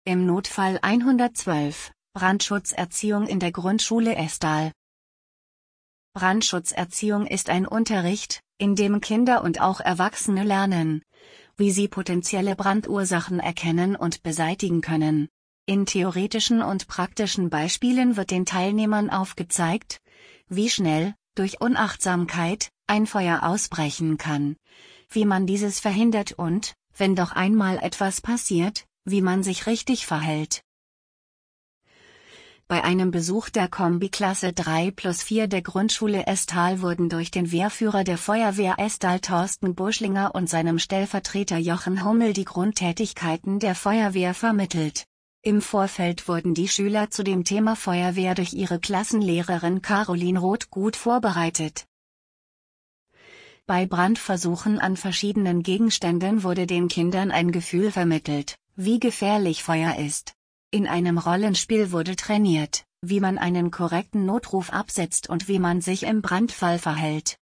Im Notfall 112, Brandschutzerziehung in der Grundschule Estal. Brandschutzerziehung ist ein Unterricht, in dem Kinder und auch Erwachsene lernen, wie sie potenzielle Brandursachen erkennen und beseitigen können. In theoretischen und praktischen Beispielen wird den Teilnehmern aufgezeigt, wie schnell, durch Unachtsamkeit, ein Feuer ausbrechen kann, wie man dieses verhindert und, wenn doch einmal etwas passiert, wie man sich richtig verhält. Bei einem Besuch der Kombi-Klasse 3+4 der Grundschule Estal wurden durch den Wehrführer der Feuerwehr Estal Thorsten Buschlinger und seinem Stellvertreter Jochen Hummel die Grundtätigkeiten der Feuerwehr vermittelt. Im Vorfeld wurden die Schüler zu dem Thema Feuerwehr durch ihre Klassenlehrerin Caroline Roth gut vorbereitet. Bei Brandversuchen an verschiedenen Gegenständen wurde den Kindern ein Gefühl vermittelt, wie gefährlich Feuer ist. In einem Rollenspiel wurde trainiert, wie man einen korrekten Notruf absetzt und wie man sich im Brandfall verhält.